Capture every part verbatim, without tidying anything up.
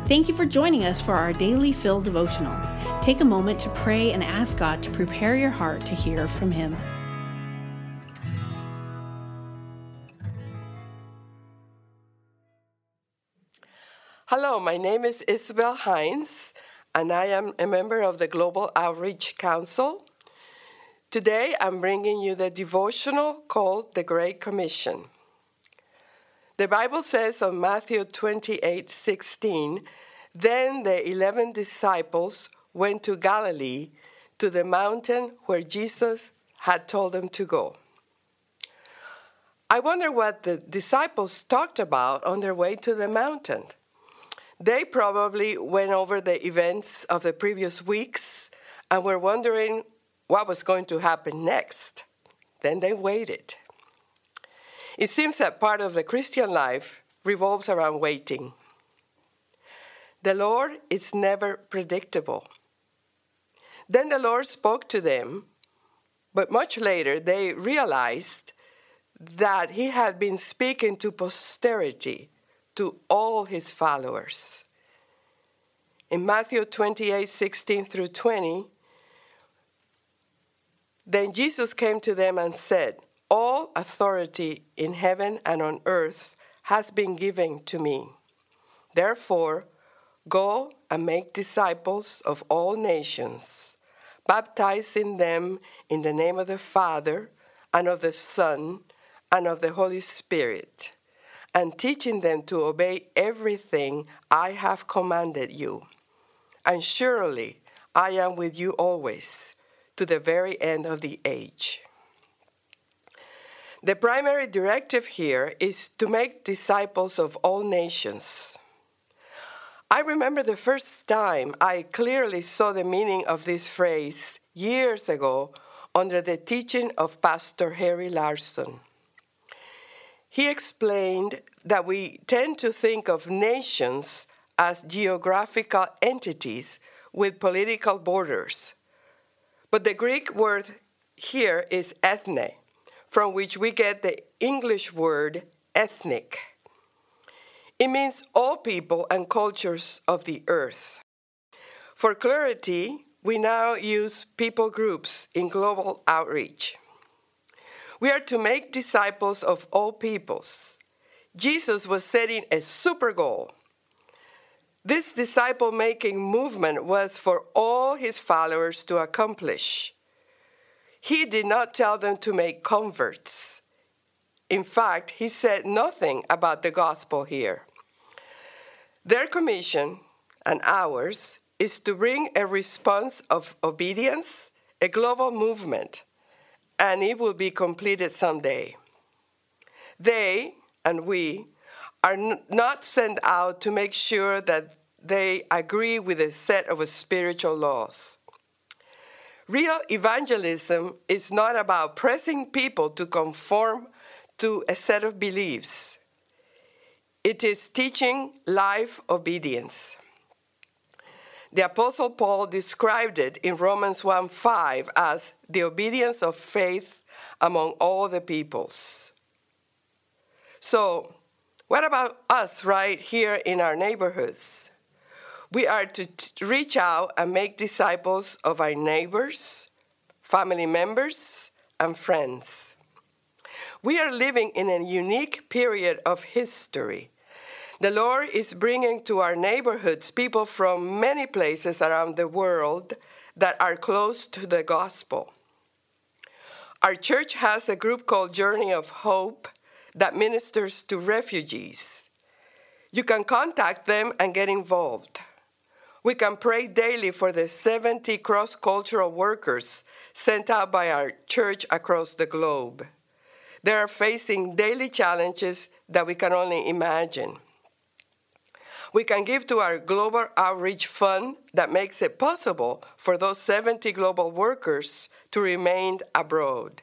Thank you for joining us for our daily Fill devotional. Take a moment to pray and ask God to prepare your heart to hear from Him. Hello, my name is Isabel Hines, and I am a member of the Global Outreach Council. Today, I'm bringing you the devotional called The Great Commission. The Bible says on Matthew twenty-eight sixteen, "Then the eleven disciples went to Galilee, to the mountain where Jesus had told them to go." I wonder what the disciples talked about on their way to the mountain. They probably went over the events of the previous weeks and were wondering what was going to happen next. Then they waited. It seems that part of the Christian life revolves around waiting. The Lord is never predictable. Then the Lord spoke to them, but much later they realized that He had been speaking to posterity, to all His followers. In Matthew twenty-eight sixteen through twenty, then Jesus came to them and said, "All authority in heaven and on earth has been given to me. Therefore, go and make disciples of all nations, baptizing them in the name of the Father and of the Son and of the Holy Spirit, and teaching them to obey everything I have commanded you. And surely I am with you always, to the very end of the age." The primary directive here is to make disciples of all nations. I remember the first time I clearly saw the meaning of this phrase years ago under the teaching of Pastor Harry Larson. He explained that we tend to think of nations as geographical entities with political borders. But the Greek word here is ethne, from which we get the English word ethnic. It means all people and cultures of the earth. For clarity, we now use people groups in global outreach. We are to make disciples of all peoples. Jesus was setting a super goal. This disciple-making movement was for all His followers to accomplish. He did not tell them to make converts. In fact, He said nothing about the gospel here. Their commission, and ours, is to bring a response of obedience, a global movement, and it will be completed someday. They, and we, are n- not sent out to make sure that they agree with a set of spiritual laws. Real evangelism is not about pressing people to conform to a set of beliefs. It is teaching life obedience. The Apostle Paul described it in Romans one five as the obedience of faith among all the peoples. So, what about us right here in our neighborhoods? We are to t- reach out and make disciples of our neighbors, family members, and friends. We are living in a unique period of history. The Lord is bringing to our neighborhoods people from many places around the world that are close to the gospel. Our church has a group called Journey of Hope that ministers to refugees. You can contact them and get involved. We can pray daily for the seventy cross-cultural workers sent out by our church across the globe. They are facing daily challenges that we can only imagine. We can give to our Global Outreach Fund that makes it possible for those seventy global workers to remain abroad.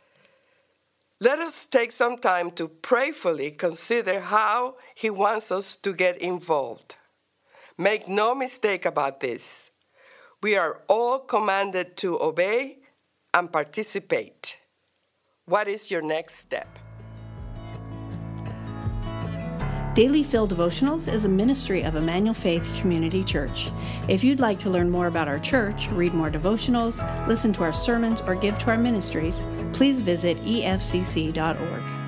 Let us take some time to prayerfully consider how He wants us to get involved. Make no mistake about this. We are all commanded to obey and participate. What is your next step? Daily Fill Devotionals is a ministry of Emmanuel Faith Community Church. If you'd like to learn more about our church, read more devotionals, listen to our sermons, or give to our ministries, please visit e f c c dot org.